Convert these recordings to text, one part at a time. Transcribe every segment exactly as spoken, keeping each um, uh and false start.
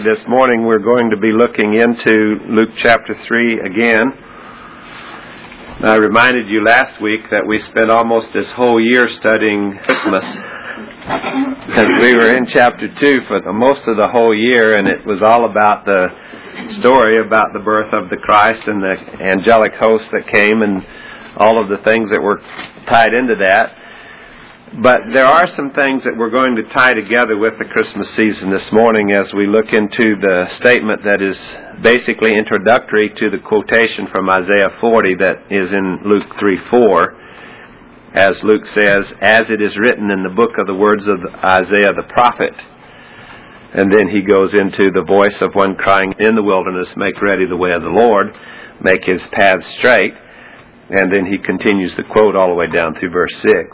This morning we're going to be looking into Luke chapter three again. I reminded you last week that we spent almost this whole year studying Christmas, because we were in chapter two for the, most of the whole year, and it was all about the story about the birth of the Christ and the angelic host that came and all of the things that were tied into that. But there are some things that we're going to tie together with the Christmas season this morning as we look into the statement that is basically introductory to the quotation from Isaiah forty that is in Luke three four. As Luke says, "As it is written in the book of the words of Isaiah the prophet." And then he goes into the voice of one crying in the wilderness, "Make ready the way of the Lord, make his paths straight." And then he continues the quote all the way down through verse six.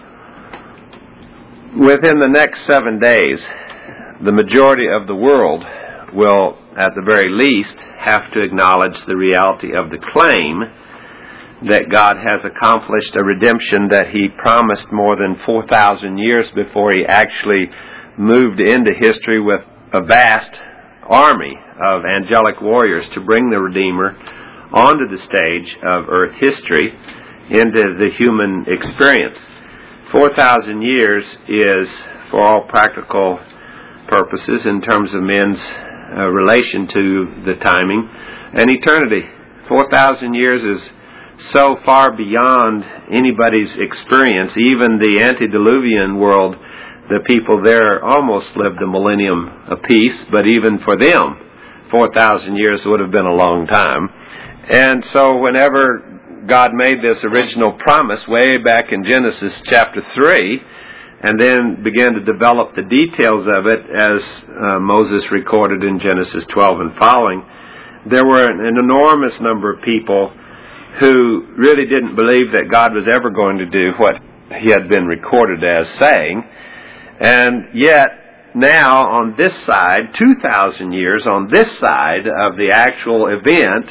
Within the next seven days, the majority of the world will, at the very least, have to acknowledge the reality of the claim that God has accomplished a redemption that He promised more than four thousand years before He actually moved into history with a vast army of angelic warriors to bring the Redeemer onto the stage of earth history into the human experience. Four thousand years is, for all practical purposes, in terms of men's uh, relation to the timing, an eternity. Four thousand years is so far beyond anybody's experience. Even the antediluvian world, the people there almost lived a millennium apiece, but even for them, four thousand years would have been a long time. And so whenever God made this original promise way back in Genesis chapter three, and then began to develop the details of it as uh, Moses recorded in Genesis twelve and following, there were an, an enormous number of people who really didn't believe that God was ever going to do what He had been recorded as saying. And yet, now on this side, two thousand years on this side of the actual event,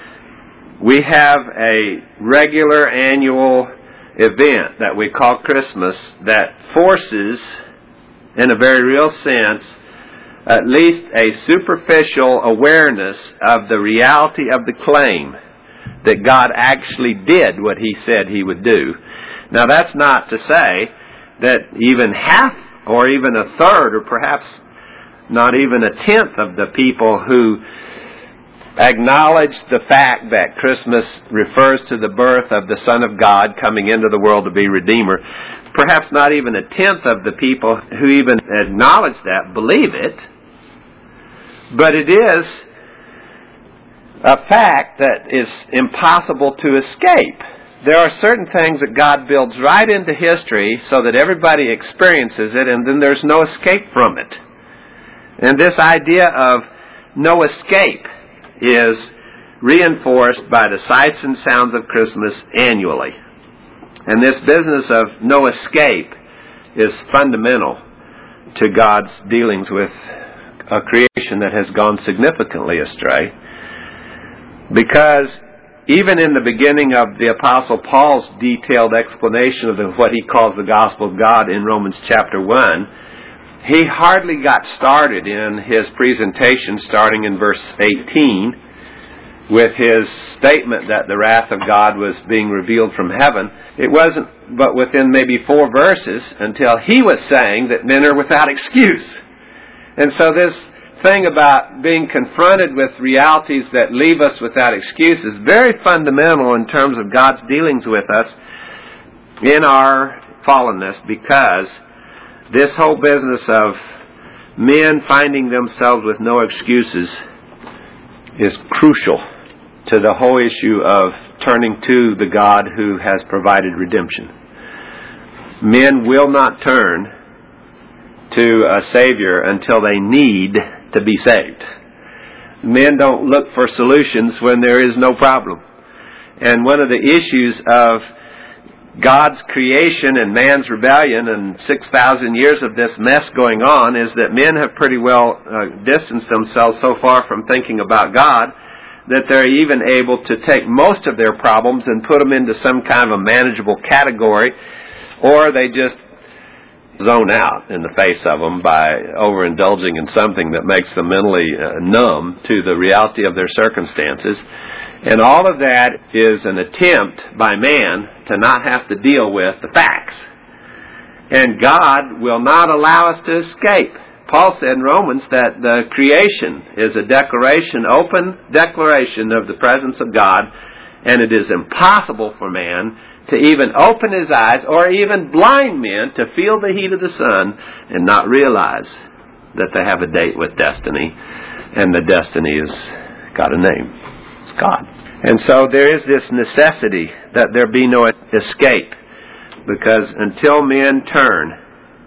we have a regular annual event that we call Christmas that forces, in a very real sense, at least a superficial awareness of the reality of the claim that God actually did what He said He would do. Now, that's not to say that even half or even a third or perhaps not even a tenth of the people who acknowledge the fact that Christmas refers to the birth of the Son of God coming into the world to be Redeemer, perhaps not even a tenth of the people who even acknowledge that believe it, but it is a fact that is impossible to escape. There are certain things that God builds right into history so that everybody experiences it, and then there's no escape from it. And this idea of no escape is reinforced by the sights and sounds of Christmas annually. And this business of no escape is fundamental to God's dealings with a creation that has gone significantly astray. Because even in the beginning of the Apostle Paul's detailed explanation of the, what he calls the gospel of God in Romans chapter one, he hardly got started in his presentation, starting in verse eighteen, with his statement that the wrath of God was being revealed from heaven. It wasn't but within maybe four verses until he was saying that men are without excuse. And so this thing about being confronted with realities that leave us without excuse is very fundamental in terms of God's dealings with us in our fallenness, because this whole business of men finding themselves with no excuses is crucial to the whole issue of turning to the God who has provided redemption. Men will not turn to a Savior until they need to be saved. Men don't look for solutions when there is no problem. And one of the issues of God's creation and man's rebellion and six thousand years of this mess going on is that men have pretty well uh, distanced themselves so far from thinking about God that they're even able to take most of their problems and put them into some kind of a manageable category, or they just zone out in the face of them by overindulging in something that makes them mentally uh, numb to the reality of their circumstances. And all of that is an attempt by man to not have to deal with the facts. And God will not allow us to escape. Paul said in Romans that the creation is a declaration, open declaration of the presence of God, and it is impossible for man to even open his eyes, or even blind men to feel the heat of the sun and not realize that they have a date with destiny, and the destiny has got a name. It's God. And so there is this necessity that there be no escape, because until men turn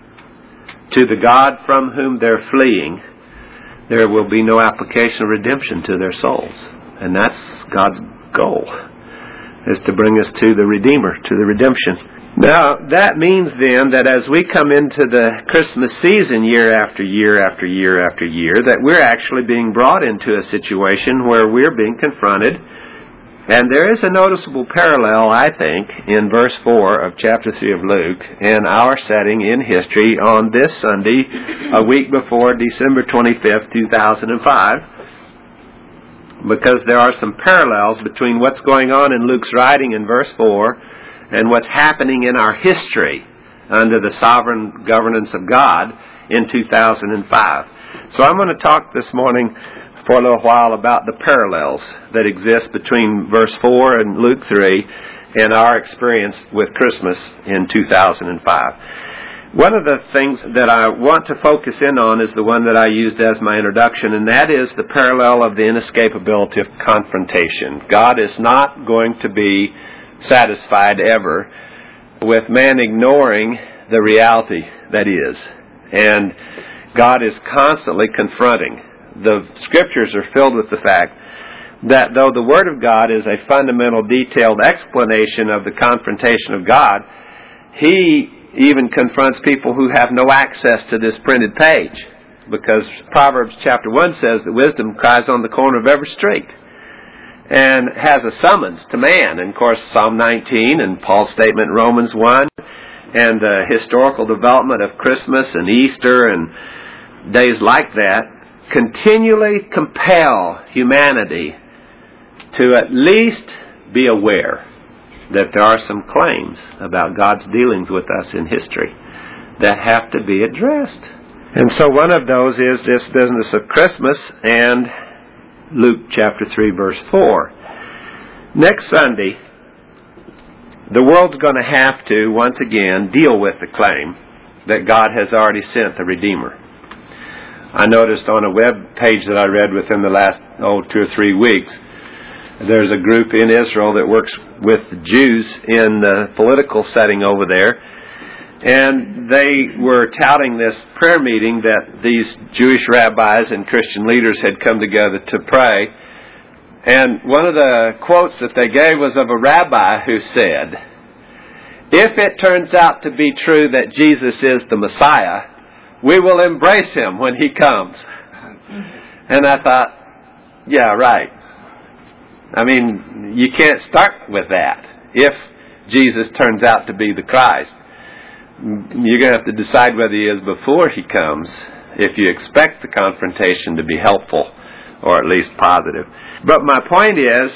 to the God from whom they're fleeing, there will be no application of redemption to their souls. And that's God's goal, is to bring us to the Redeemer, to the redemption. Now, that means then that as we come into the Christmas season year after year after year after year, that we're actually being brought into a situation where we're being confronted. And there is a noticeable parallel, I think, in verse four of chapter three of Luke and our setting in history on this Sunday, a week before December twenty-fifth, two thousand five, because there are some parallels between what's going on in Luke's writing in verse four and what's happening in our history under the sovereign governance of God in two thousand five. So I'm going to talk this morning for a little while about the parallels that exist between verse four and Luke three and our experience with Christmas in two thousand five. One of the things that I want to focus in on is the one that I used as my introduction, and that is the parallel of the inescapability of confrontation. God is not going to be satisfied ever with man ignoring the reality that is. And God is constantly confronting. The Scriptures are filled with the fact that though the Word of God is a fundamental, detailed explanation of the confrontation of God, He even confronts people who have no access to this printed page, because Proverbs chapter one says that wisdom cries on the corner of every street and has a summons to man. And of course Psalm nineteen and Paul's statement in Romans one and the historical development of Christmas and Easter and days like that continually compel humanity to at least be aware that there are some claims about God's dealings with us in history that have to be addressed. And so one of those is this business of Christmas and Luke chapter three verse four. Next Sunday, the world's going to have to, once again, deal with the claim that God has already sent the Redeemer. I noticed on a web page that I read within the last, oh, two or three weeks, there's a group in Israel that works with Jews in the political setting over there, and they were touting this prayer meeting that these Jewish rabbis and Christian leaders had come together to pray. And one of the quotes that they gave was of a rabbi who said, "If it turns out to be true that Jesus is the Messiah, we will embrace Him when He comes." And I thought, yeah, right. I mean, you can't start with that. If Jesus turns out to be the Christ, you're going to have to decide whether He is before He comes, if you expect the confrontation to be helpful or at least positive. But my point is,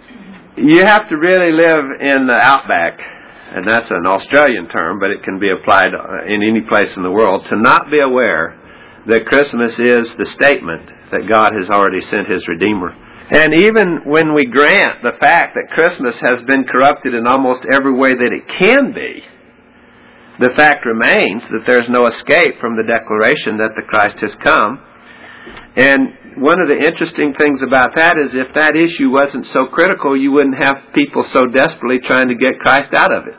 you have to really live in the outback, and that's an Australian term, but it can be applied in any place in the world, to not be aware that Christmas is the statement that God has already sent His Redeemer. And even when we grant the fact that Christmas has been corrupted in almost every way that it can be, the fact remains that there's no escape from the declaration that the Christ has come. And one of the interesting things about that is if that issue wasn't so critical, you wouldn't have people so desperately trying to get Christ out of it.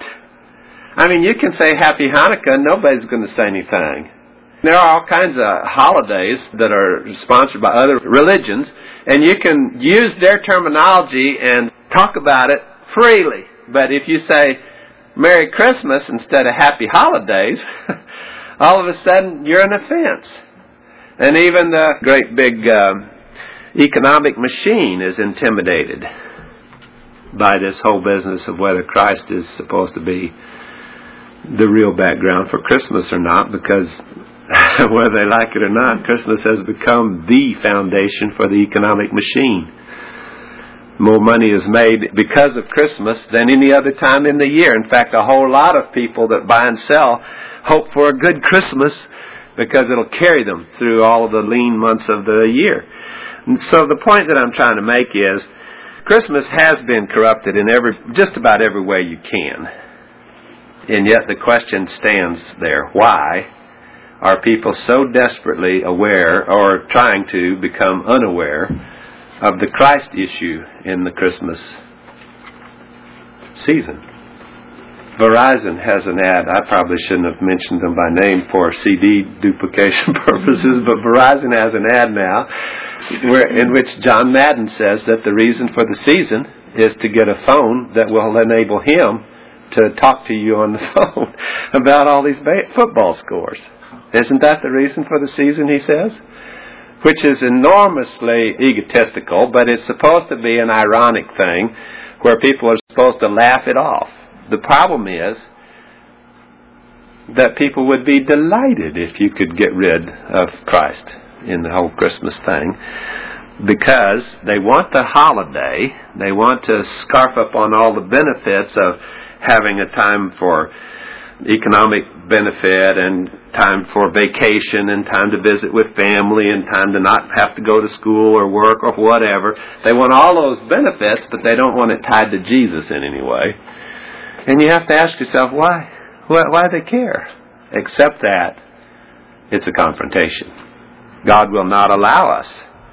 I mean, you can say Happy Hanukkah, nobody's going to say anything. There are all kinds of holidays that are sponsored by other religions, and you can use their terminology and talk about it freely. But if you say Merry Christmas instead of Happy Holidays, all of a sudden you're an offense. And even the great big uh, economic machine is intimidated by this whole business of whether Christ is supposed to be the real background for Christmas or not, because whether they like it or not, Christmas has become the foundation for the economic machine. More money is made because of Christmas than any other time in the year. In fact, a whole lot of people that buy and sell hope for a good Christmas because it'll carry them through all of the lean months of the year. And so the point that I'm trying to make is Christmas has been corrupted in every, just about every way you can. And yet the question stands there. Why are people so desperately aware or trying to become unaware of the Christ issue in the Christmas season? Verizon has an ad. I probably shouldn't have mentioned them by name for C D duplication purposes, but Verizon has an ad now where, in which John Madden says that the reason for the season is to get a phone that will enable him to talk to you on the phone about all these ba- football scores. Isn't that the reason for the season, he says? Which is enormously egotistical, but it's supposed to be an ironic thing where people are supposed to laugh it off. The problem is that people would be delighted if you could get rid of Christ in the whole Christmas thing, because they want the holiday, they want to scarf up on all the benefits of having a time for economic benefit and time for vacation and time to visit with family and time to not have to go to school or work or whatever. They want all those benefits, but they don't want it tied to Jesus in any way. And you have to ask yourself, why? Why, why do they care? Except that it's a confrontation. God will not allow us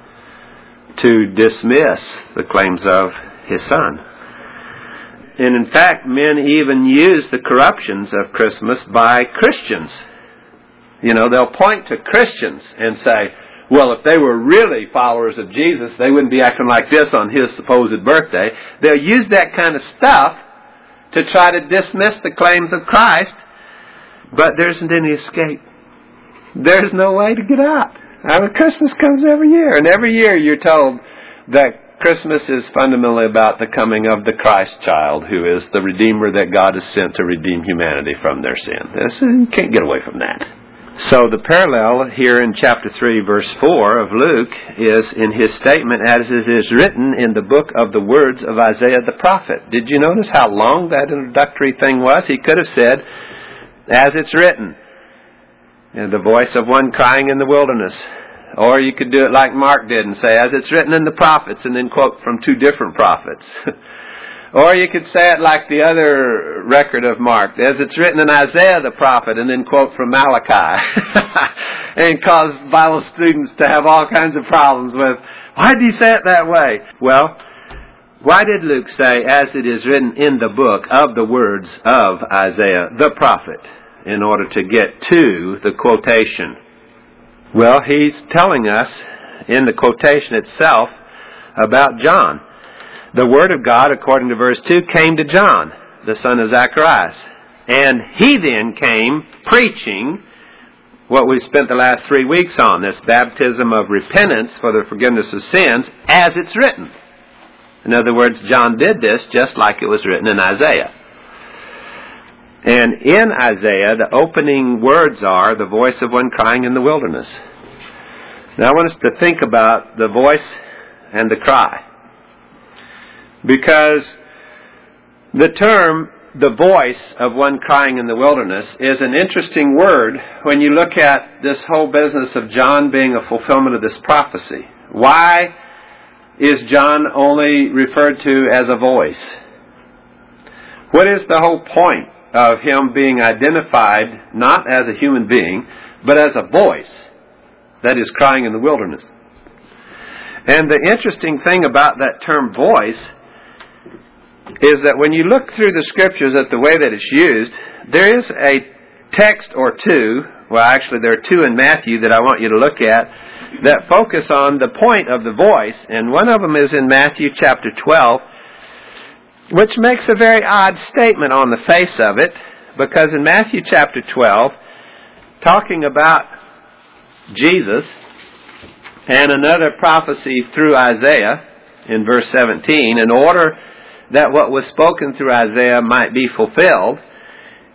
to dismiss the claims of His Son. And in fact, men even use the corruptions of Christmas by Christians. You know, they'll point to Christians and say, well, if they were really followers of Jesus, they wouldn't be acting like this on His supposed birthday. They'll use that kind of stuff to try to dismiss the claims of Christ, but there isn't any escape. There's no way to get out. I mean, Christmas comes every year, and every year you're told that Christmas is fundamentally about the coming of the Christ child, who is the Redeemer that God has sent to redeem humanity from their sin. You can't get away from that. So the parallel here in chapter three, verse four of Luke is in his statement, as it is written in the book of the words of Isaiah the prophet. Did you notice how long that introductory thing was? He could have said, as it's written, in the voice of one crying in the wilderness. Or you could do it like Mark did and say, as it's written in the prophets, and then quote from two different prophets. Or you could say it like the other record of Mark, as it's written in Isaiah the prophet, and then quote from Malachi. And cause Bible students to have all kinds of problems with, why did he say it that way? Well, why did Luke say, as it is written in the book of the words of Isaiah the prophet, in order to get to the quotation? Well, he's telling us in the quotation itself about John. The Word of God, according to verse two, came to John, the son of Zacharias. And he then came preaching what we've spent the last three weeks on, this baptism of repentance for the forgiveness of sins, as it's written. In other words, John did this just like it was written in Isaiah. And in Isaiah, the opening words are, the voice of one crying in the wilderness. Now I want us to think about the voice and the cry. Because the term, the voice of one crying in the wilderness, is an interesting word when you look at this whole business of John being a fulfillment of this prophecy. Why is John only referred to as a voice? What is the whole point of him being identified not as a human being, but as a voice that is crying in the wilderness? And the interesting thing about that term voice is that when you look through the Scriptures at the way that it's used, there is a text or two, well actually there are two in Matthew that I want you to look at, that focus on the point of the voice, and one of them is in Matthew chapter twelve, which makes a very odd statement on the face of it, because in Matthew chapter twelve, talking about Jesus and another prophecy through Isaiah in verse seventeen, in order that what was spoken through Isaiah might be fulfilled,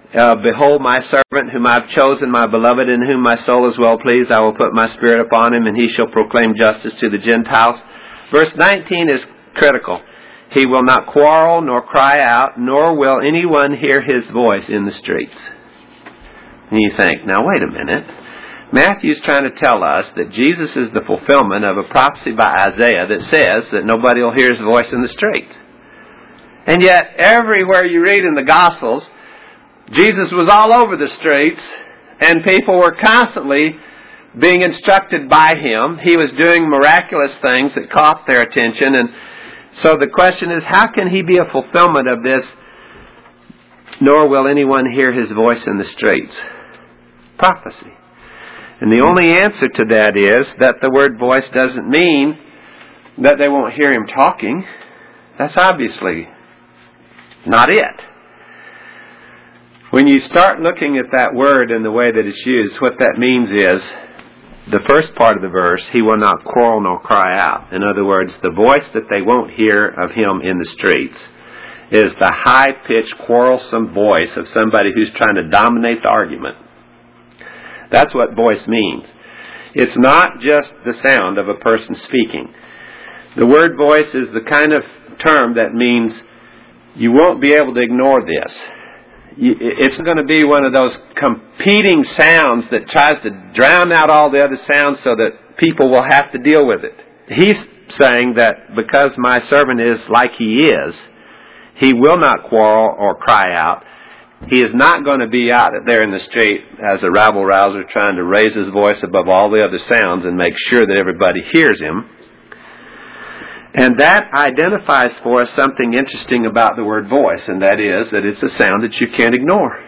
Uh, Behold my servant whom I have chosen, my beloved, in whom my soul is well pleased. I will put my spirit upon him, and he shall proclaim justice to the Gentiles. Verse nineteen is critical. He will not quarrel nor cry out, nor will anyone hear his voice in the streets. And you think, now wait a minute. Matthew's trying to tell us that Jesus is the fulfillment of a prophecy by Isaiah that says that nobody will hear his voice in the streets. And yet, everywhere you read in the Gospels, Jesus was all over the streets, and people were constantly being instructed by him. He was doing miraculous things that caught their attention. And so the question is, how can he be a fulfillment of this? Nor will anyone hear his voice in the streets. Prophecy. And the only answer to that is that the word voice doesn't mean that they won't hear him talking. That's obviously not it. When you start looking at that word and the way that it's used, what that means is, the first part of the verse, he will not quarrel nor cry out. In other words, the voice that they won't hear of him in the streets is the high-pitched, quarrelsome voice of somebody who's trying to dominate the argument. That's what voice means. It's not just the sound of a person speaking. The word voice is the kind of term that means you won't be able to ignore this. It's going to be one of those competing sounds that tries to drown out all the other sounds so that people will have to deal with it. He's saying that because my servant is like he is, he will not quarrel or cry out. He is not going to be out there in the street as a rabble-rouser trying to raise his voice above all the other sounds and make sure that everybody hears him. And that identifies for us something interesting about the word voice, and that is that it's a sound that you can't ignore.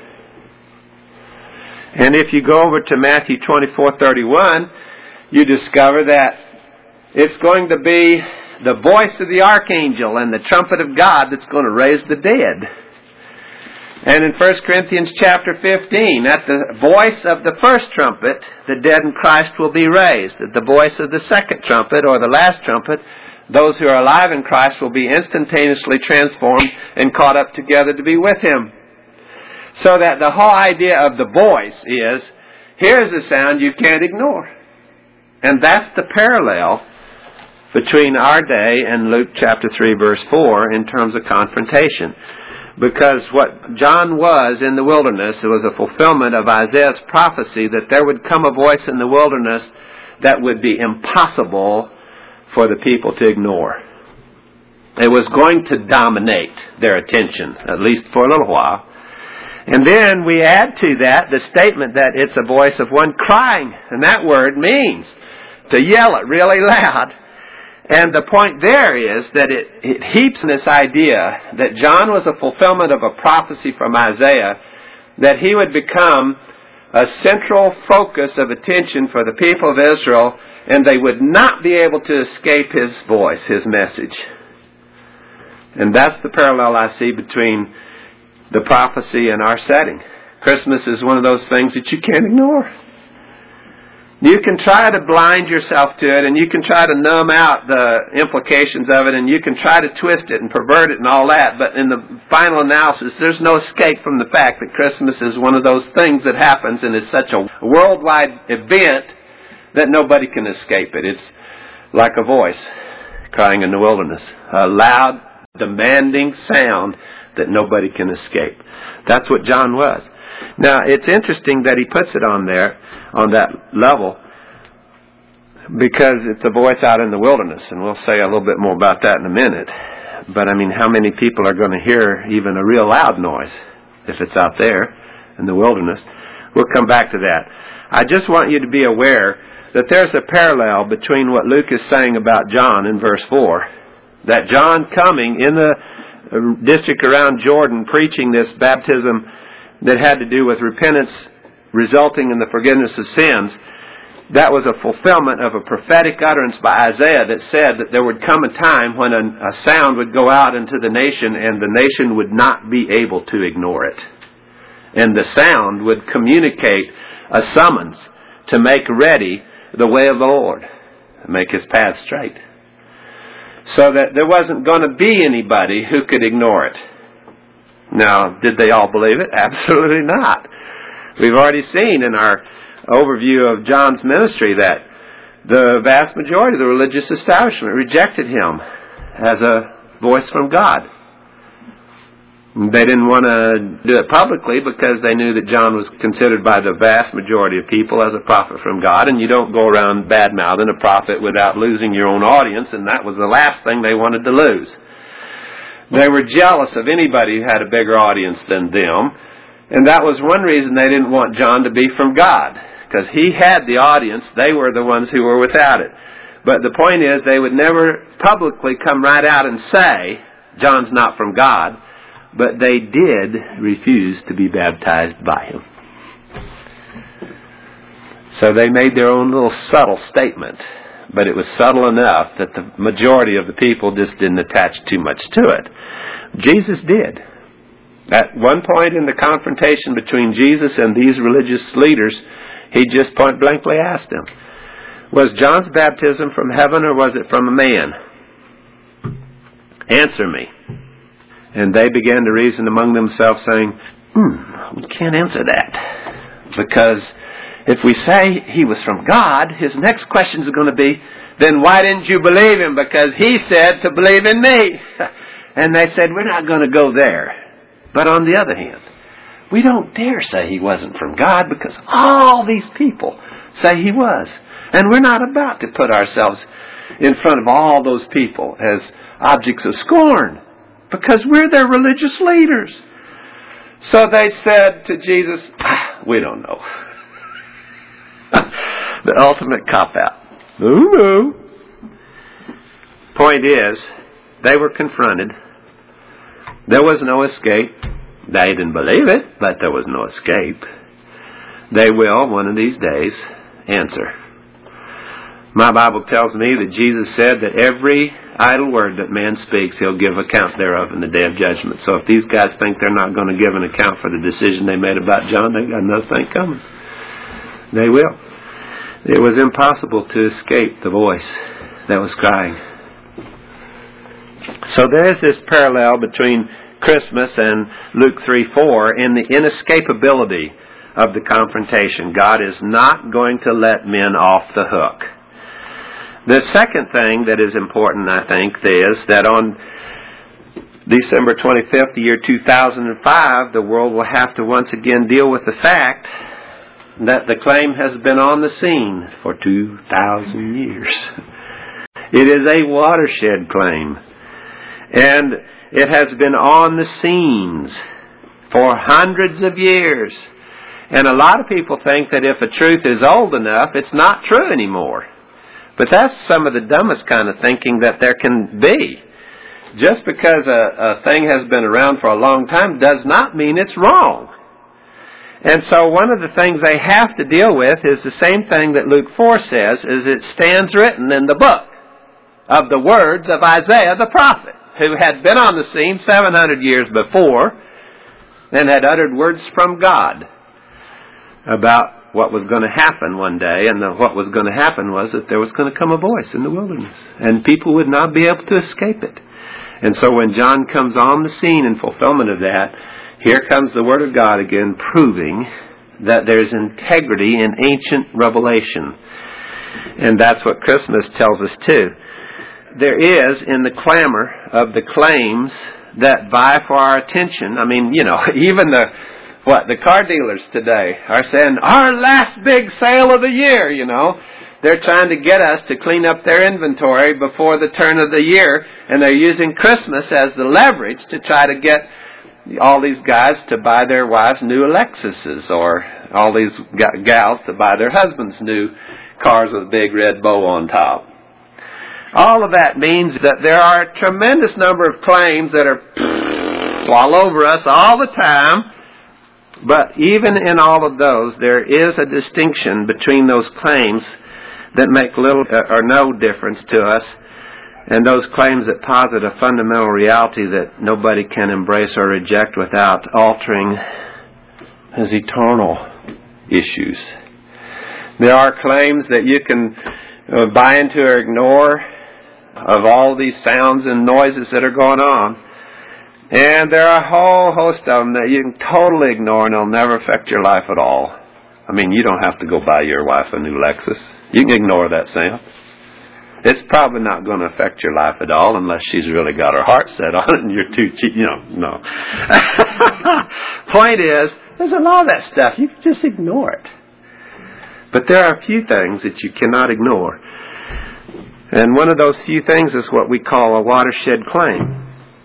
And if you go over to Matthew twenty-four thirty-one, you discover that it's going to be the voice of the archangel and the trumpet of God that's going to raise the dead. And in First Corinthians chapter fifteen, at the voice of the first trumpet, the dead in Christ will be raised. At the voice of the second trumpet, or the last trumpet, those who are alive in Christ will be instantaneously transformed and caught up together to be with him. So that the whole idea of the voice is, here's a sound you can't ignore. And that's the parallel between our day and Luke chapter three verse four in terms of confrontation. Because what John was in the wilderness, it was a fulfillment of Isaiah's prophecy that there would come a voice in the wilderness that would be impossible for the people to ignore. It was going to dominate their attention, at least for a little while. And then we add to that the statement that it's a voice of one crying. And that word means to yell it really loud. And the point there is that it, it heaps in this idea that John was a fulfillment of a prophecy from Isaiah, that he would become a central focus of attention for the people of Israel, and they would not be able to escape his voice, his message. And that's the parallel I see between the prophecy and our setting. Christmas is one of those things that you can't ignore. You can try to blind yourself to it, and you can try to numb out the implications of it, and you can try to twist it and pervert it and all that, but in the final analysis, there's no escape from the fact that Christmas is one of those things that happens, and it's such a worldwide event that nobody can escape it. It's like a voice crying in the wilderness, a loud, demanding sound that nobody can escape. That's what John was. Now, it's interesting that he puts it on there, on that level, because it's a voice out in the wilderness, and we'll say a little bit more about that in a minute. But, I mean, how many people are going to hear even a real loud noise if it's out there in the wilderness? We'll come back to that. I just want you to be aware that there's a parallel between what Luke is saying about John in verse four, that John coming in the district around Jordan preaching this baptism that had to do with repentance resulting in the forgiveness of sins, that was a fulfillment of a prophetic utterance by Isaiah that said that there would come a time when a, a sound would go out into the nation and the nation would not be able to ignore it. And the sound would communicate a summons to make ready the way of the Lord, to make his path straight. So that there wasn't going to be anybody who could ignore it. Now, did they all believe it? Absolutely not. We've already seen in our overview of John's ministry that the vast majority of the religious establishment rejected him as a voice from God. They didn't want to do it publicly because they knew that John was considered by the vast majority of people as a prophet from God, and you don't go around bad-mouthing a prophet without losing your own audience, and that was the last thing they wanted to lose. They were jealous of anybody who had a bigger audience than them, and that was one reason they didn't want John to be from God, because he had the audience. They were the ones who were without it. But the point is, they would never publicly come right out and say, John's not from God, but they did refuse to be baptized by him. So they made their own little subtle statement, but it was subtle enough that the majority of the people just didn't attach too much to it. Jesus did. At one point in the confrontation between Jesus and these religious leaders, he just point blankly asked them, was John's baptism from heaven or was it from a man? Answer me. And they began to reason among themselves, saying, hmm, we can't answer that. Because if we say he was from God, his next question is going to be, then why didn't you believe him? Because he said to believe in me. And they said, we're not going to go there. But on the other hand, we don't dare say he wasn't from God because all these people say he was. And we're not about to put ourselves in front of all those people as objects of scorn, because we're their religious leaders. So they said to Jesus, ah, we don't know. The ultimate cop-out. No, no. Point is, they were confronted. There was no escape. They didn't believe it, but there was no escape. They will, one of these days, answer. My Bible tells me that Jesus said that every idle word that man speaks, he'll give account thereof in the day of judgment. So if these guys think they're not going to give an account for the decision they made about John, they got another thing coming. They will. It was impossible to escape the voice that was crying. So there's this parallel between Christmas and Luke three four in the inescapability of the confrontation. God is not going to let men off the hook. The second thing that is important, I think, is that on December twenty-fifth, the year two thousand five, the world will have to once again deal with the fact that the claim has been on the scene for two thousand years. It is a watershed claim. And it has been on the scenes for hundreds of years. And a lot of people think that if a truth is old enough, it's not true anymore. But that's some of the dumbest kind of thinking that there can be. Just because a, a thing has been around for a long time does not mean it's wrong. And so one of the things they have to deal with is the same thing that Luke four says, is it stands written in the book of the words of Isaiah the prophet, who had been on the scene seven hundred years before and had uttered words from God about what was going to happen one day. And the, what was going to happen was that there was going to come a voice in the wilderness, and people would not be able to escape it. And so when John comes on the scene in fulfillment of that, here comes the Word of God again, proving that there's integrity in ancient revelation. And that's what Christmas tells us too. There is, in the clamor of the claims that vie for our attention, I mean, you know, even the, what, the car dealers today are saying, our last big sale of the year, you know. They're trying to get us to clean up their inventory before the turn of the year, and they're using Christmas as the leverage to try to get all these guys to buy their wives new Lexuses, or all these g- gals to buy their husbands new cars with a big red bow on top. All of that means that there are a tremendous number of claims that are all over us all the time. But even in all of those, there is a distinction between those claims that make little or no difference to us and those claims that posit a fundamental reality that nobody can embrace or reject without altering his eternal issues. There are claims that you can buy into or ignore of all these sounds and noises that are going on. And there are a whole host of them that you can totally ignore and they'll never affect your life at all. I mean, you don't have to go buy your wife a new Lexus. You can ignore that sound. It's probably not going to affect your life at all unless she's really got her heart set on it and you're too cheap. You know, no. Point is, there's a lot of that stuff. You can just ignore it. But there are a few things that you cannot ignore. And one of those few things is what we call a watershed claim.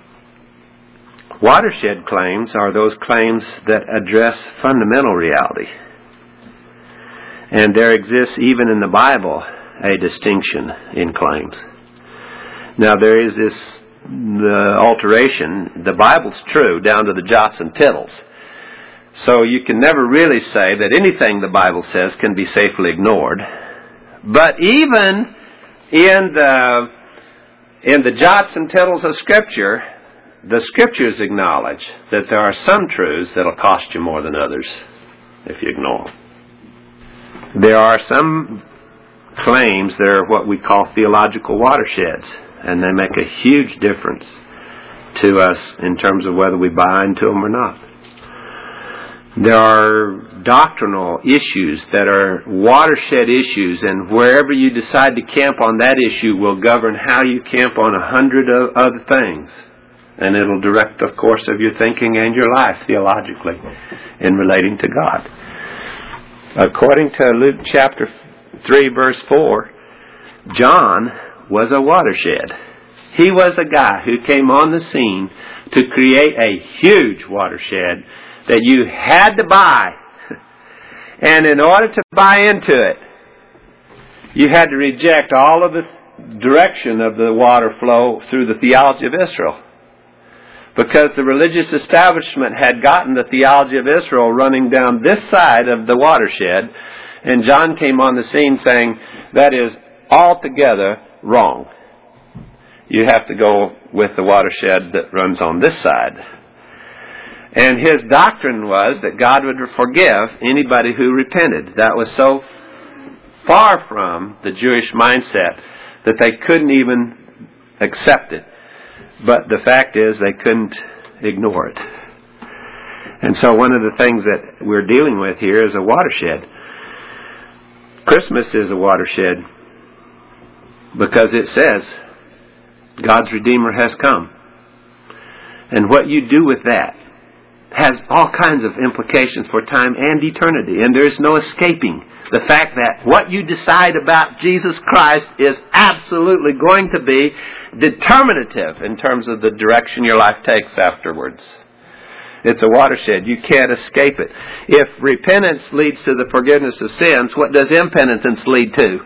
Watershed claims are those claims that address fundamental reality. And there exists, even in the Bible, a distinction in claims. Now, there is this the alteration. The Bible's true down to the jots and tittles. So you can never really say that anything the Bible says can be safely ignored. But even in the, in the jots and tittles of Scripture, the Scriptures acknowledge that there are some truths that will cost you more than others if you ignore them. There are some claims that are what we call theological watersheds, and they make a huge difference to us in terms of whether we buy into them or not. There are doctrinal issues that are watershed issues, and wherever you decide to camp on that issue will govern how you camp on a hundred of other things. And it'll direct the course of your thinking and your life theologically in relating to God. According to Luke chapter three, verse four, John was a watershed. He was a guy who came on the scene to create a huge watershed that you had to buy. And in order to buy into it, you had to reject all of the direction of the water flow through the theology of Israel. Because the religious establishment had gotten the theology of Israel running down this side of the watershed, and John came on the scene saying, that is altogether wrong. You have to go with the watershed that runs on this side. And his doctrine was that God would forgive anybody who repented. That was so far from the Jewish mindset that they couldn't even accept it. But the fact is they couldn't ignore it. And so one of the things that we're dealing with here is a watershed. Christmas is a watershed because it says God's Redeemer has come. And what you do with that has all kinds of implications for time and eternity. And there is no escaping the fact that what you decide about Jesus Christ is absolutely going to be determinative in terms of the direction your life takes afterwards. It's a watershed. You can't escape it. If repentance leads to the forgiveness of sins, what does impenitence lead to?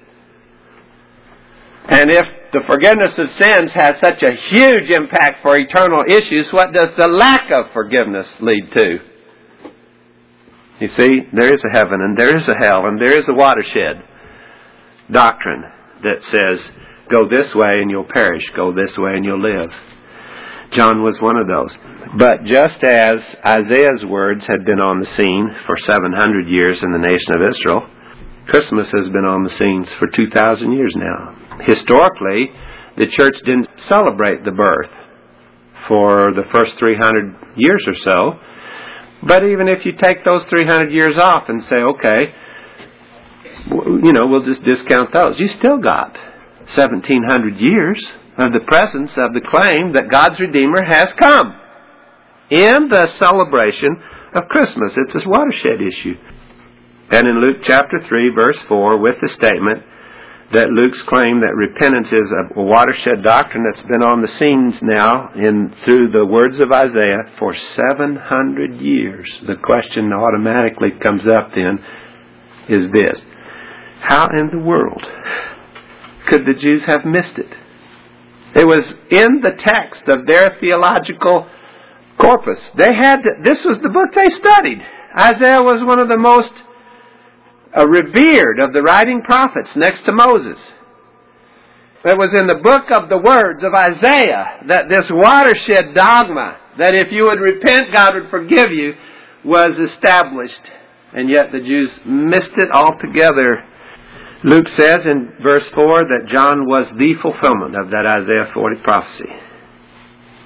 And if the forgiveness of sins has such a huge impact for eternal issues, what does the lack of forgiveness lead to? You see, there is a heaven and there is a hell and there is a watershed doctrine that says, go this way and you'll perish, go this way and you'll live. John was one of those. But just as Isaiah's words had been on the scene for seven hundred years in the nation of Israel, Christmas has been on the scenes for two thousand years now. Historically, the church didn't celebrate the birth for the first three hundred years or so. But even if you take those three hundred years off and say, okay, you know, we'll just discount those, you still got seventeen hundred years of the presence of the claim that God's Redeemer has come in the celebration of Christmas. It's a watershed issue. And in Luke chapter three, verse four, with the statement that Luke's claim that repentance is a watershed doctrine that's been on the scenes now in through the words of Isaiah for seven hundred years. The question automatically comes up then is this: how in the world could the Jews have missed it? It was in the text of their theological corpus. They had to, this was the book they studied. Isaiah was one of the most uh, revered of the writing prophets next to Moses. It was in the book of the words of Isaiah that this watershed dogma, that if you would repent, God would forgive you, was established. And yet the Jews missed it altogether. Luke says in verse four that John was the fulfillment of that Isaiah forty prophecy.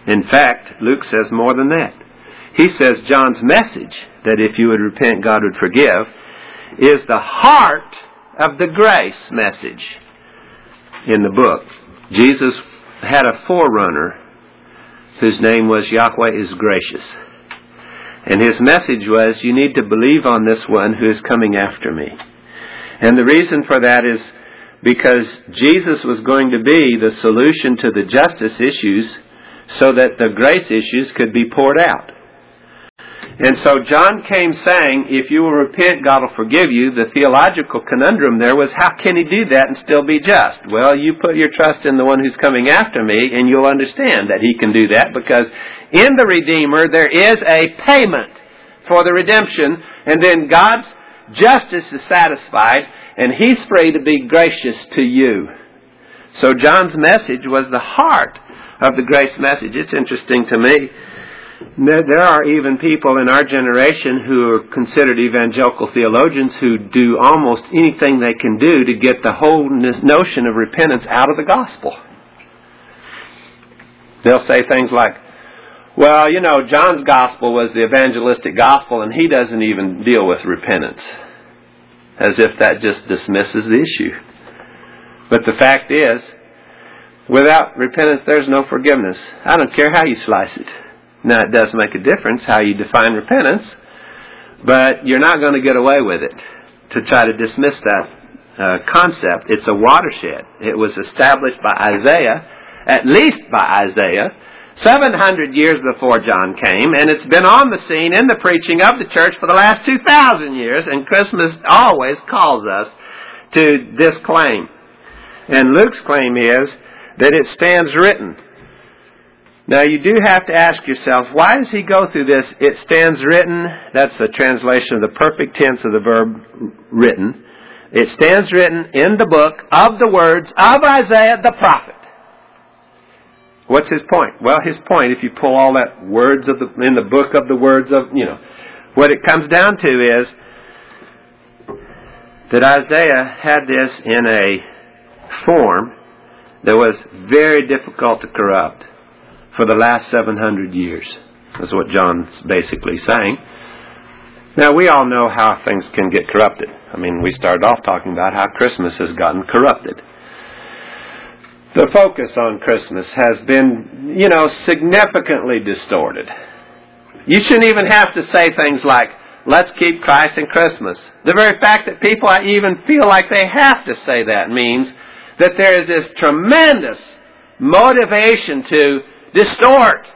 In fact, Luke says more than that. He says John's message, that if you would repent, God would forgive, is the heart of the grace message in the book. Jesus had a forerunner whose name was Yahweh is gracious. And his message was, you need to believe on this one who is coming after me. And the reason for that is because Jesus was going to be the solution to the justice issues so that the grace issues could be poured out. And so John came saying, if you will repent, God will forgive you. The theological conundrum there was, how can he do that and still be just? Well, you put your trust in the one who's coming after me, and you'll understand that he can do that, because in the Redeemer there is a payment for the redemption, and then God's justice is satisfied, and he's free to be gracious to you. So John's message was the heart of the grace message. It's interesting to me. There are even people in our generation who are considered evangelical theologians who do almost anything they can do to get the whole notion of repentance out of the gospel. They'll say things like, well, you know, John's gospel was the evangelistic gospel and he doesn't even deal with repentance. As if that just dismisses the issue. But the fact is, without repentance there's no forgiveness. I don't care how you slice it. Now, it does make a difference how you define repentance, but you're not going to get away with it to try to dismiss that uh, concept. It's a watershed. It was established by Isaiah, at least by Isaiah, seven hundred years before John came, and it's been on the scene in the preaching of the church for the last two thousand years, and Christmas always calls us to this claim. And Luke's claim is that it stands written. Now, you do have to ask yourself, why does he go through this? It stands written. That's a translation of the perfect tense of the verb written. It stands written in the book of the words of Isaiah the prophet. What's his point? Well, his point, if you pull all that words of the, in the book of the words of, you know, what it comes down to is that Isaiah had this in a form that was very difficult to corrupt for the last seven hundred years. That's what John's basically saying. Now, we all know how things can get corrupted. I mean, we started off talking about how Christmas has gotten corrupted. The focus on Christmas has been, you know, significantly distorted. You shouldn't even have to say things like, let's keep Christ in Christmas. The very fact that people even feel like they have to say that means that there is this tremendous motivation to distort.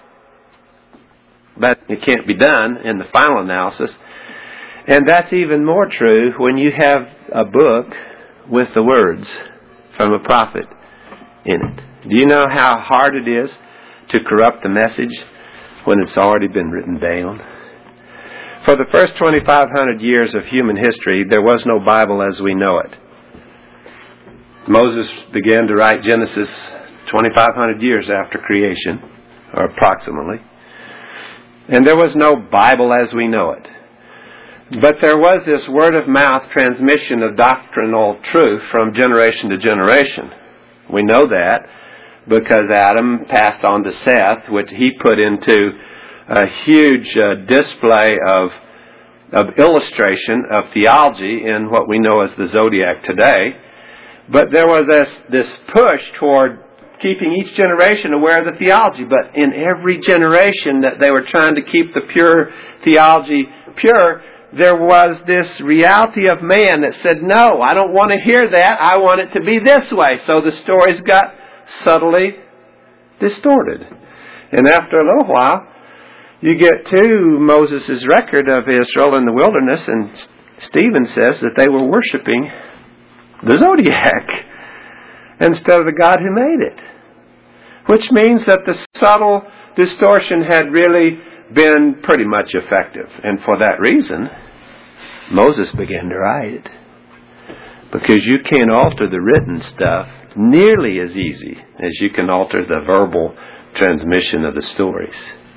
But it can't be done in the final analysis. And that's even more true when you have a book with the words from a prophet in it. Do you know how hard it is to corrupt the message when it's already been written down? For the first twenty-five hundred years of human history, there was no Bible as we know it. Moses began to write Genesis twenty-five hundred years after creation, or approximately. And there was no Bible as we know it. But there was this word-of-mouth transmission of doctrinal truth from generation to generation. We know that because Adam passed on to Seth, which he put into a huge uh, display of, of illustration of theology in what we know as the Zodiac today. But there was this, this push toward keeping each generation aware of the theology. But in every generation that they were trying to keep the pure theology pure, there was this reality of man that said, no, I don't want to hear that. I want it to be this way. So the stories got subtly distorted. And after a little while, you get to Moses' record of Israel in the wilderness, and Stephen says that they were worshiping the Zodiac instead of the God who made it. Which means that the subtle distortion had really been pretty much effective. And for that reason, Moses began to write. Because you can't alter the written stuff nearly as easy as you can alter the verbal transmission of the stories.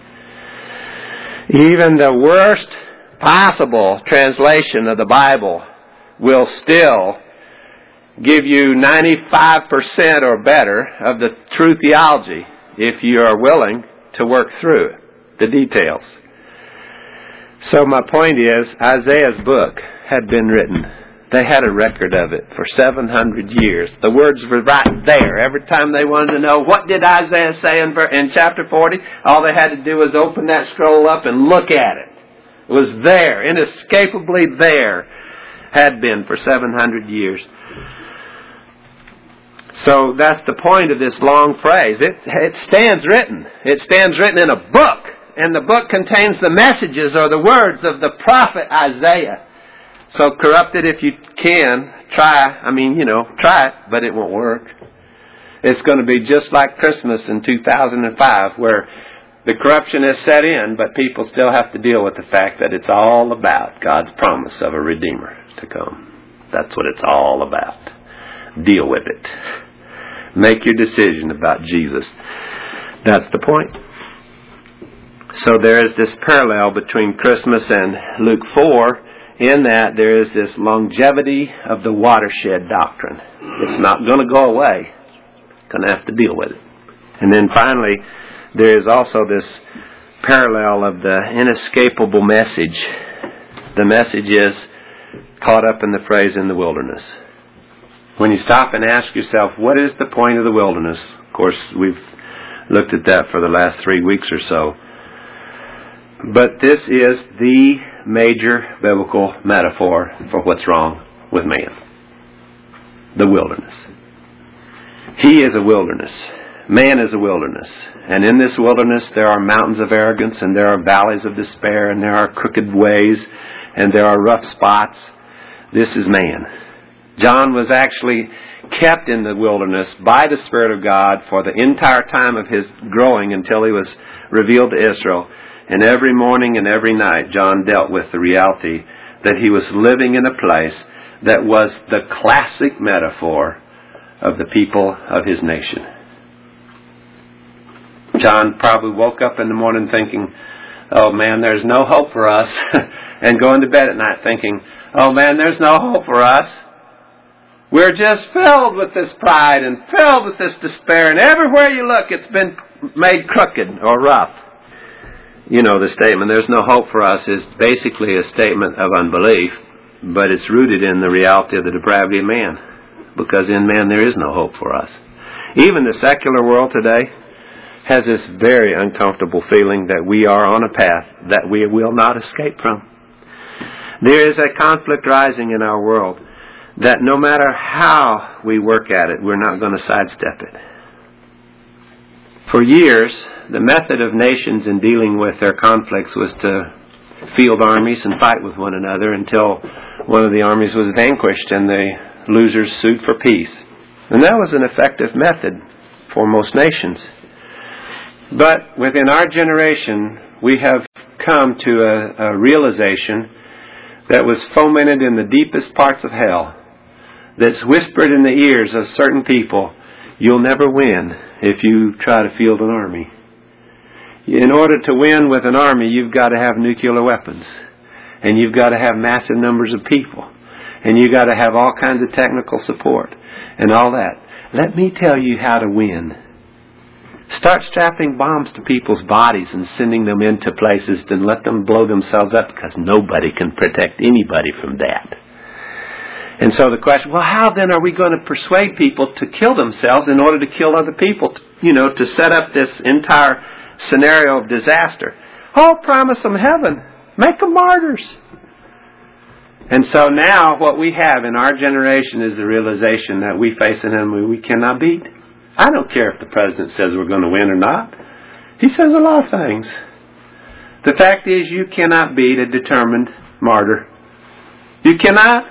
Even the worst possible translation of the Bible will still give you ninety-five percent or better of the true theology if you are willing to work through it, the details. So my point is, Isaiah's book had been written. They had a record of it for seven hundred years. The words were right there. Every time they wanted to know, what did Isaiah say in, in chapter forty? All they had to do was open that scroll up and look at it. It was there, inescapably there, had been for seven hundred years. So that's the point of this long phrase. It, it stands written. It stands written in a book. And the book contains the messages or the words of the prophet Isaiah. So corrupt it if you can. Try. I mean, you know, try it, but it won't work. It's going to be just like Christmas in two thousand five, where the corruption has set in, but people still have to deal with the fact that it's all about God's promise of a Redeemer to come. That's what it's all about. Deal with it. Make your decision about Jesus. That's the point. So there is this parallel between Christmas and Luke four, in that there is this longevity of the watershed doctrine. It's not going to go away. Going to have to deal with it. And then finally, there is also this parallel of the inescapable message. The message is caught up in the phrase in the wilderness. When you stop and ask yourself, what is the point of the wilderness? Of course, we've looked at that for the last three weeks or so. But this is the major biblical metaphor for what's wrong with man. The wilderness. He is a wilderness. Man is a wilderness. And in this wilderness there are mountains of arrogance, and there are valleys of despair, and there are crooked ways, and there are rough spots. This is man. John was actually kept in the wilderness by the Spirit of God for the entire time of his growing until he was revealed to Israel. And every morning and every night, John dealt with the reality that he was living in a place that was the classic metaphor of the people of his nation. John probably woke up in the morning thinking, oh man, there's no hope for us. And going to bed at night thinking, oh man, there's no hope for us. We're just filled with this pride and filled with this despair. And everywhere you look, it's been made crooked or rough. You know, the statement, there's no hope for us, is basically a statement of unbelief, but it's rooted in the reality of the depravity of man, because in man there is no hope for us. Even the secular world today has this very uncomfortable feeling that we are on a path that we will not escape from. There is a conflict rising in our world that no matter how we work at it, we're not going to sidestep it. For years, the method of nations in dealing with their conflicts was to field armies and fight with one another until one of the armies was vanquished and the losers sued for peace. And that was an effective method for most nations. But within our generation, we have come to a, a realization that was fomented in the deepest parts of hell, that's whispered in the ears of certain people, you'll never win if you try to field an army. In order to win with an army, you've got to have nuclear weapons. And you've got to have massive numbers of people. And you've got to have all kinds of technical support and all that. Let me tell you how to win. Start strapping bombs to people's bodies and sending them into places and let them blow themselves up, because nobody can protect anybody from that. And so the question, well, how then are we going to persuade people to kill themselves in order to kill other people, you know, to set up this entire scenario of disaster? Oh, promise them heaven. Make them martyrs. And so now what we have in our generation is the realization that we face an enemy we cannot beat. I don't care if the president says we're going to win or not. He says a lot of things. The fact is, you cannot beat a determined martyr. You cannot.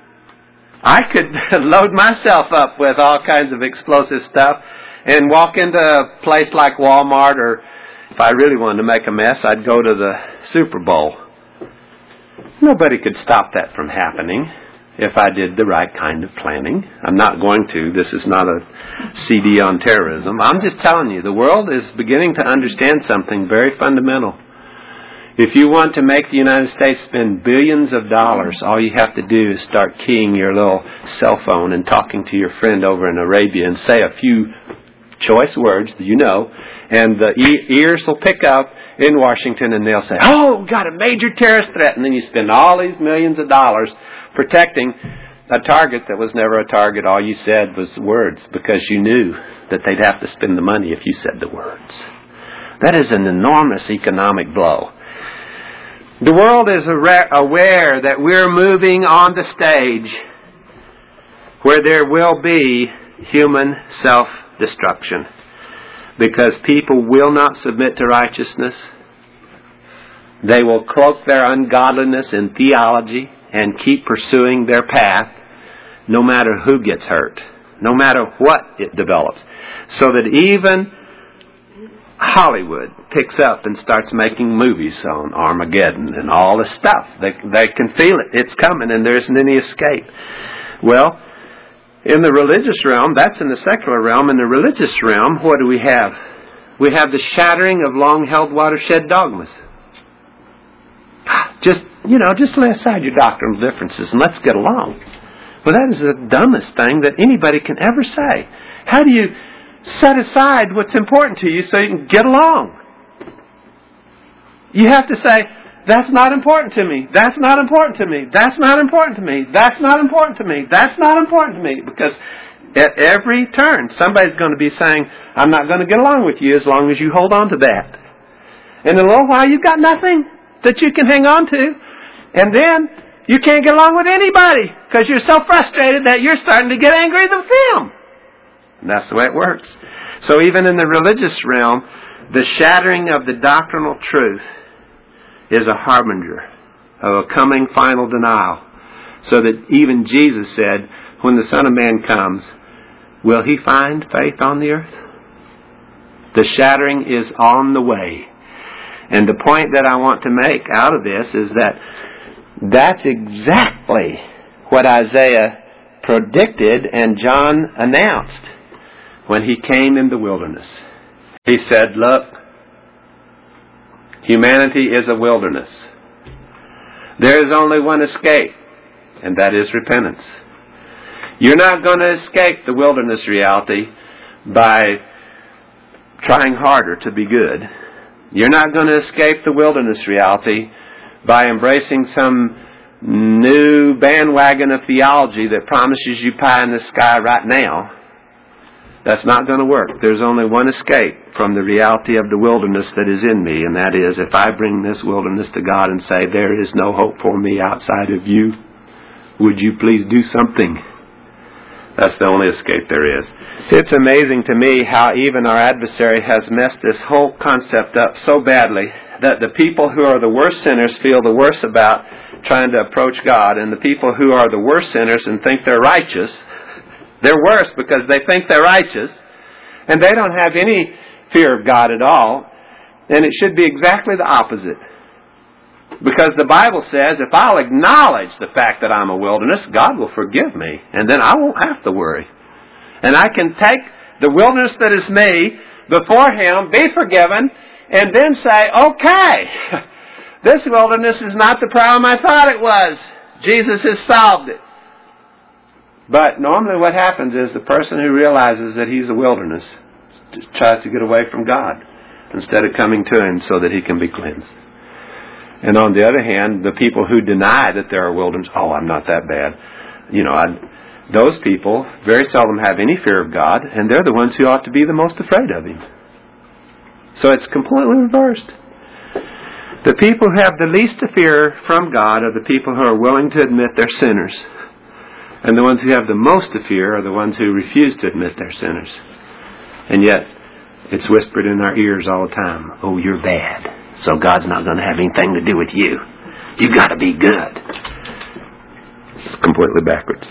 I could load myself up with all kinds of explosive stuff and walk into a place like Walmart, or if I really wanted to make a mess, I'd go to the Super Bowl. Nobody could stop that from happening if I did the right kind of planning. I'm not going to. This is not a C D on terrorism. I'm just telling you, the world is beginning to understand something very fundamental. If you want to make the United States spend billions of dollars, all you have to do is start keying your little cell phone and talking to your friend over in Arabia and say a few choice words, you know, and the e- ears will pick up in Washington and they'll say, oh, got a major terrorist threat. And then you spend all these millions of dollars protecting a target that was never a target. All you said was words because you knew that they'd have to spend the money if you said the words. That is an enormous economic blow. The world is aware that we're moving on the stage where there will be human self-destruction because people will not submit to righteousness. They will cloak their ungodliness in theology and keep pursuing their path no matter who gets hurt, no matter what it develops. So that even Hollywood picks up and starts making movies on Armageddon and all this stuff. They, they can feel it. It's coming and there isn't any escape. Well, in the religious realm, that's in the secular realm. In the religious realm, what do we have? We have the shattering of long-held watershed dogmas. Just, you know, just lay aside your doctrinal differences and let's get along. Well, that is the dumbest thing that anybody can ever say. How do you set aside what's important to you so you can get along? You have to say, that's not important to me. That's not important to me. That's not important to me. That's not important to me. That's not important to me. Because at every turn, somebody's going to be saying, I'm not going to get along with you as long as you hold on to that. In a little while, you've got nothing that you can hang on to. And then you can't get along with anybody because you're so frustrated that you're starting to get angry with them. And that's the way it works. So even in the religious realm, the shattering of the doctrinal truth is a harbinger of a coming final denial. So that even Jesus said, when the Son of Man comes, will He find faith on the earth? The shattering is on the way. And the point that I want to make out of this is that that's exactly what Isaiah predicted and John announced when he came in the wilderness. He said, look, humanity is a wilderness. There is only one escape, and that is repentance. You're not going to escape the wilderness reality by trying harder to be good. You're not going to escape the wilderness reality by embracing some new bandwagon of theology that promises you pie in the sky right now. That's not going to work. There's only one escape from the reality of the wilderness that is in me, and that is if I bring this wilderness to God and say, there is no hope for me outside of you, would you please do something? That's the only escape there is. It's amazing to me how even our adversary has messed this whole concept up so badly that the people who are the worst sinners feel the worse about trying to approach God, and the people who are the worst sinners and think they're righteous, they're worse because they think they're righteous, and they don't have any fear of God at all, and it should be exactly the opposite. Because the Bible says, if I'll acknowledge the fact that I'm a wilderness, God will forgive me, and then I won't have to worry. And I can take the wilderness that is me before Him, be forgiven, and then say, okay, this wilderness is not the problem I thought it was. Jesus has solved it. But normally what happens is the person who realizes that he's a wilderness tries to get away from God instead of coming to Him so that he can be cleansed. And on the other hand, the people who deny that they're a wilderness, oh, I'm not that bad. You know, I, those people very seldom have any fear of God, and they're the ones who ought to be the most afraid of Him. So it's completely reversed. The people who have the least to fear from God are the people who are willing to admit they're sinners. And the ones who have the most to fear are the ones who refuse to admit they're sinners. And yet, it's whispered in our ears all the time, oh, you're bad, so God's not going to have anything to do with you. You've got to be good. It's completely backwards.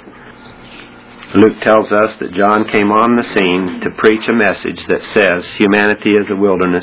Luke tells us that John came on the scene to preach a message that says humanity is a wilderness.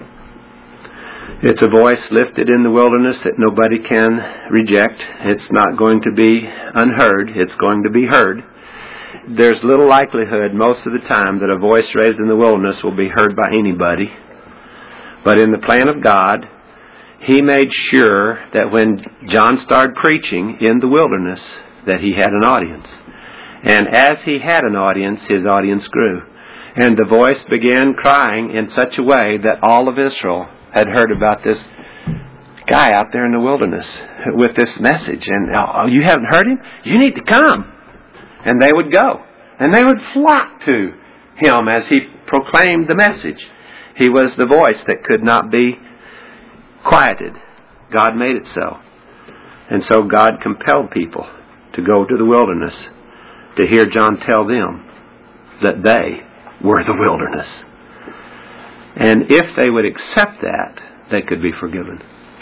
It's a voice lifted in the wilderness that nobody can reject. It's not going to be unheard. It's going to be heard. There's little likelihood most of the time that a voice raised in the wilderness will be heard by anybody. But in the plan of God, He made sure that when John started preaching in the wilderness, that he had an audience. And as he had an audience, his audience grew. And the voice began crying in such a way that all of Israel had heard about this guy out there in the wilderness with this message. And, oh, you haven't heard him? You need to come. And they would go. And they would flock to him as he proclaimed the message. He was the voice that could not be quieted. God made it so. And so God compelled people to go to the wilderness to hear John tell them that they were the wilderness. And if they would accept that, they could be forgiven.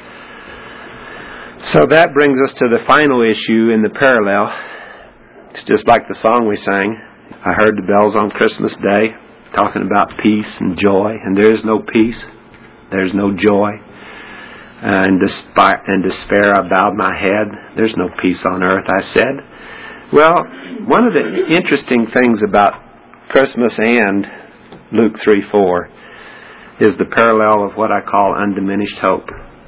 So that brings us to the final issue in the parallel. It's just like the song we sang. I heard the bells on Christmas Day talking about peace and joy. And there is no peace. There's no joy. And despair, and despair, I bowed my head. There's no peace on earth, I said. Well, one of the interesting things about Christmas and Luke three four is the parallel of what I call undiminished hope.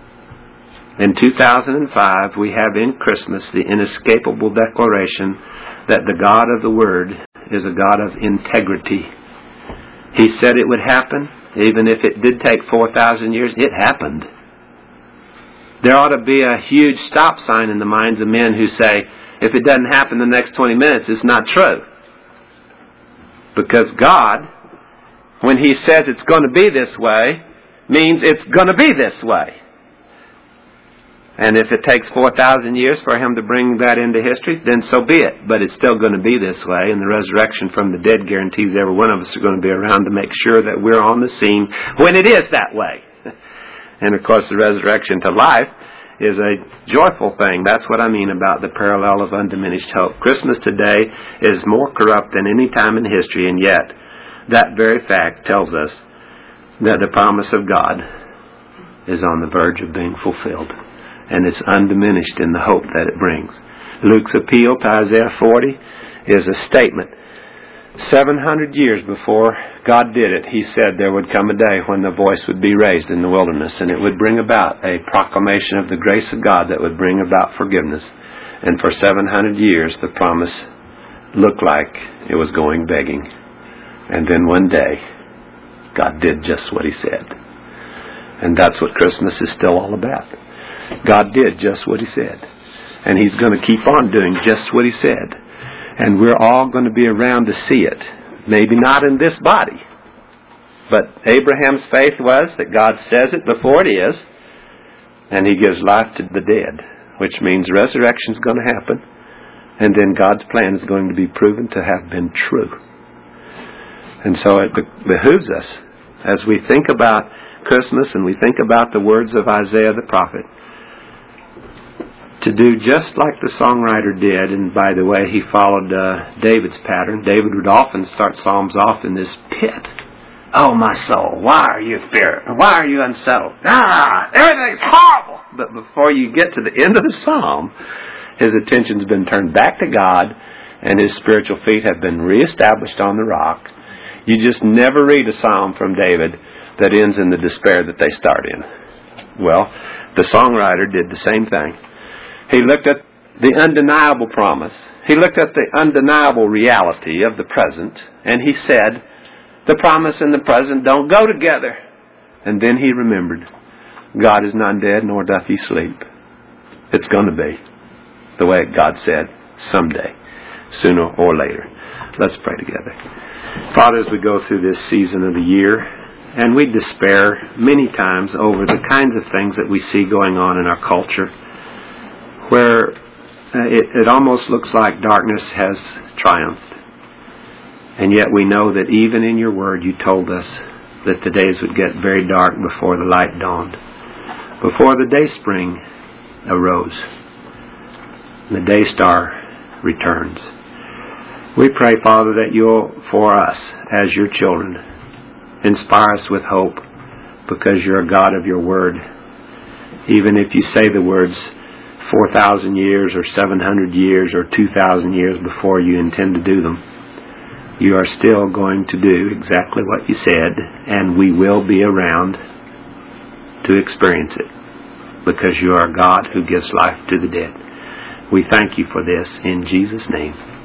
In two thousand five, we have in Christmas the inescapable declaration that the God of the Word is a God of integrity. He said it would happen, even if it did take four thousand years. It happened. There ought to be a huge stop sign in the minds of men who say, if it doesn't happen in the next twenty minutes, it's not true. Because God, when He says it's going to be this way, means it's going to be this way. And if it takes four thousand years for Him to bring that into history, then so be it. But it's still going to be this way, and the resurrection from the dead guarantees every one of us are going to be around to make sure that we're on the scene when it is that way. And of course, the resurrection to life is a joyful thing. That's what I mean about the parallel of undiminished hope. Christmas today is more corrupt than any time in history, and yet that very fact tells us that the promise of God is on the verge of being fulfilled. And it's undiminished in the hope that it brings. Luke's appeal to Isaiah forty is a statement. seven hundred years before God did it, He said there would come a day when the voice would be raised in the wilderness, and it would bring about a proclamation of the grace of God that would bring about forgiveness. And for seven hundred years, the promise looked like it was going begging. And then one day, God did just what He said. And that's what Christmas is still all about. God did just what He said. And He's going to keep on doing just what He said. And we're all going to be around to see it. Maybe not in this body. But Abraham's faith was that God says it before it is. And He gives life to the dead. Which means resurrection's going to happen. And then God's plan is going to be proven to have been true. And so it behooves us, as we think about Christmas and we think about the words of Isaiah the prophet, to do just like the songwriter did. And by the way, he followed uh, David's pattern. David would often start psalms off in this pit. Oh, my soul, why are you fearing? Why are you unsettled? Ah, everything's horrible. But before you get to the end of the psalm, his attention's been turned back to God, and his spiritual feet have been reestablished on the rock. You just never read a psalm from David that ends in the despair that they start in. Well, the songwriter did the same thing. He looked at the undeniable promise. He looked at the undeniable reality of the present, and he said, the promise and the present don't go together. And then he remembered, God is not dead, nor doth He sleep. It's going to be the way God said, someday, sooner or later. Let's pray together. Father, as we go through this season of the year, and we despair many times over the kinds of things that we see going on in our culture, where it, it almost looks like darkness has triumphed. And yet we know that even in your word you told us that the days would get very dark before the light dawned, before the day spring arose, the day star returns. We pray, Father, that you'll, for us, as your children, inspire us with hope, because you're a God of your word. Even if you say the words four thousand years or seven hundred years or two thousand years before you intend to do them, you are still going to do exactly what you said, and we will be around to experience it, because you are a God who gives life to the dead. We thank you for this in Jesus' name.